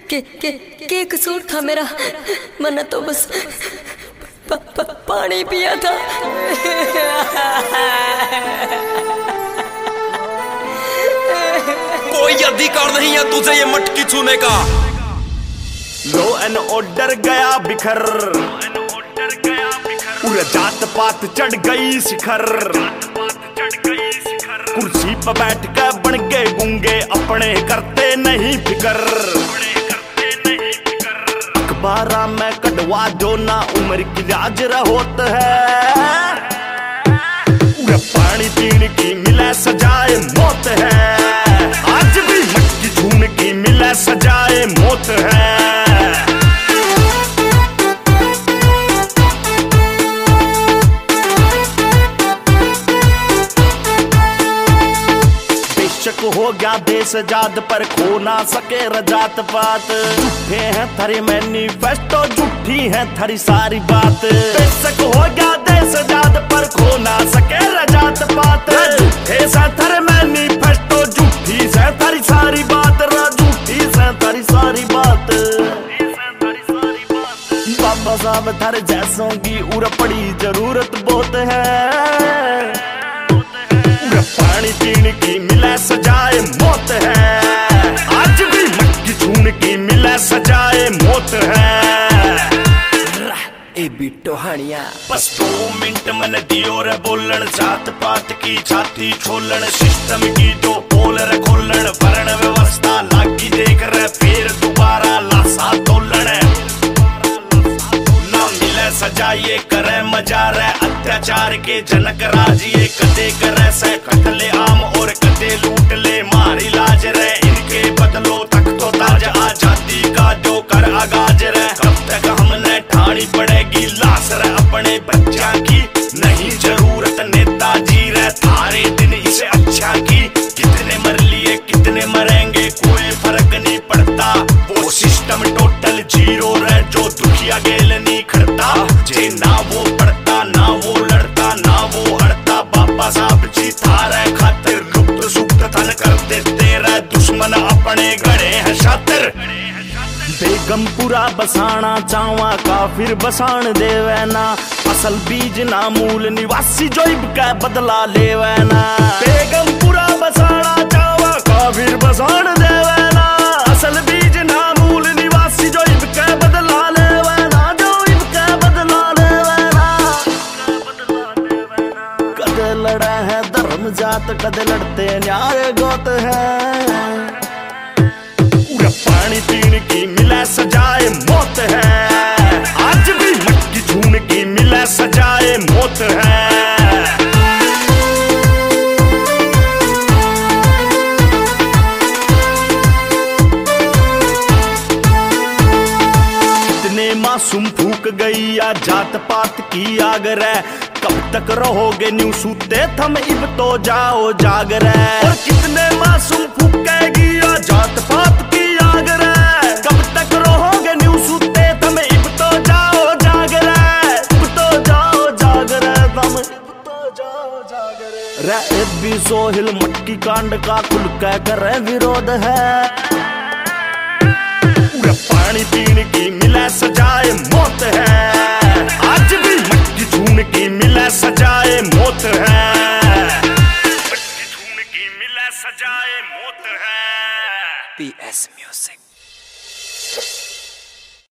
के कसूर था मेरा? मैंने तो बस पानी पिया था। कोई अधिकार नहीं है तुझे ये मटकी छूने का। लो एंड ऑर्डर गया बिखर, पूरा जात पात चढ़ गई शिखर। कुर्सी पर बैठ के बन गए गूंगे, अपने करते नहीं फिकर। अखबारा में कटवा दो ना, उम्र की राज होत है। पूरा पानी पीने की मिले सजाए मौत है, आज भी मटकी छूने की मिले सजाए मौत है। हो गया देश आजाद पर खो ना सके रजात पात। झूठे हैं थारे मैनिफेस्टो, झूठी है थारी सारी बात। बेशक हो गया देश आजाद पर खो ना सके रजात पात। झूठे से थारे मैनिफेस्टो, झूठी से थारी सारी बात। झूठी से थारी सारी बात। बाबा साहब थारे जैसों की उड़ पड़ी जरूरत बहुत है। पानी पीने की मिले सजाए मौत है, आज भी मटकी छूने की मिले सजाए मौत है। ए बिट्टो हानिया बस 2 मिनट मन दियो रे बोलन, जात पात की छाती छोलन। सिस्टम की जो पोल रे खोलन, वर्ण व्यवस्था लागी देख रहे फिर दोबारा लाशा तोलन। ना मिले सजाइए करे मजा रे, अत्याचार के जनक राजिए कदे करे से। कतले आम और कदे लूट ले, मारी लाज रे इनके बदलो तक तो ताज। आजादी का जो कर आगाज रे, कब तक हमने ठानी पड़ेगी लाश रे अपने बच्चा की। नहीं जरूरत नेताजी रे थारे दिन इसे अच्छा की। कितने मर लिए कितने मरेंगे कोई फर्क नहीं पड़ता। वो सिस्टम टोटल जीरो रे, जो दुखिया गेल नहीं खड़ता। जे ना वो पढ़ता ना वो लड़ता ना वो हड़ता। बाबा साहब जी थारे खातिर लुप्त सुप्त थन कर देते रे दुश्मन अपने गड़े हैं शातिर। बेगमपुरा बसाना चावा काफिर बसान देवे ना, असल बीज ना मूल निवासी जो इबका बदला लेवे ना। बेगमपुरा बसाना चावा काफिर बसान देवे ना, असल बीज ना मूल निवासी जो इबका बदला लेवे ना। जो इबका बदला लेवे ना। कदे लड़ा है धर्म जात, कदे लड़ते न्याय गोत है। पानी पीने की मिले सजाए मौत है, आज भी मटकी छूने की मिले सजाए मौत है। कितने मासूम फूक गई या जात पात की आग रे। कब तक रहोगे न्यू सूते थम, इब तो जाओ जाग रे। और कितने मासूम फूकेगी या जात पात की आग रे। कब तक रहोगे न्यू सूते थम, इब तो जाओ जाग रे। इब तो जाओ जाग रे थम, इब तो जाओ जाग रे। रे भी सोहिल मटकी कांड का खुल कह कर विरोध है। पानी पीने की मिले सजाए मौत है, आज भी मटकी छूने की मिले सजाए मौत है। मटकी छूने की मिले सजाए मौत है। PS Music।